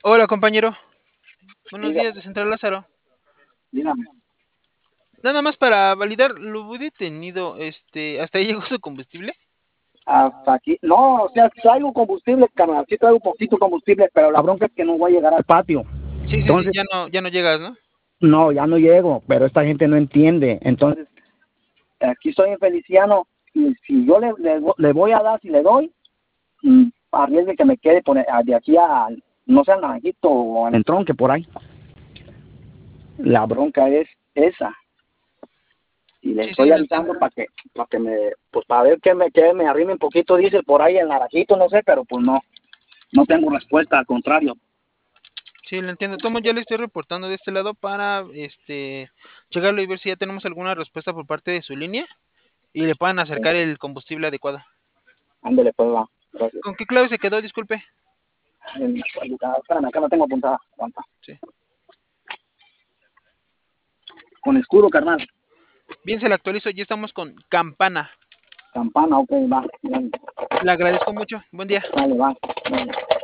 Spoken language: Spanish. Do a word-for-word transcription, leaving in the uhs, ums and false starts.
Hola, compañero. Buenos días Dígame, de Central Lázaro. dígame. Nada más para validar, lo voy detenido, este, ¿hasta ahí llegó su combustible? Hasta aquí. No, o sea, traigo combustible, carnal. Sí traigo poquito combustible, pero la bronca es que no voy a llegar al patio. Sí, sí, sí, Entonces, ya no, ya no llegas, ¿no? no, ya no llego, pero esta gente no entiende. Entonces, aquí estoy en Feliciano y si yo le, le, le voy a dar, si le doy, mm, arriesgue que me quede por, de aquí a, no sé, al Naranjito o al Entronque por ahí. La bronca es esa. Y le Sí, sí, estoy lo entiendo. avisando para que, para que me, pues para ver que me, que me arrime un poquito diésel por ahí en Naranjito, no sé, pero pues no, no tengo respuesta, al contrario. Sí, lo entiendo. Tomo, ya le estoy reportando de este lado para, este, checarlo y ver si ya tenemos alguna respuesta por parte de su línea y le puedan Sí, acercar el combustible adecuado. ándele, pues va, gracias. ¿Con qué clave se quedó? Disculpe. En- Espérame, acá la tengo apuntada, aguanta. Sí. Con escudo, carnal. Bien, se la actualizo, ya estamos con Campana. Campana, ok, va. Bien. Le agradezco mucho. Buen día. Vale, va. Vale.